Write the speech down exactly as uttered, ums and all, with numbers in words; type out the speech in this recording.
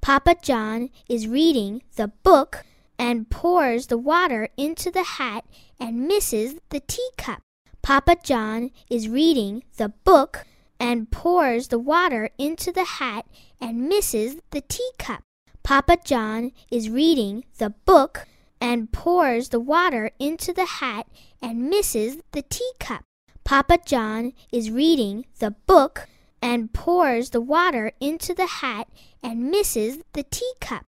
Papa John is reading the book and pours the water into the hat and misses the teacup. Papa John is reading the book and pours the water into the hat and misses the teacup. Papa John is reading the book and pours the water into the hat and misses the teacup. Papa John is reading the book and pours the water into the hat and misses the teacup.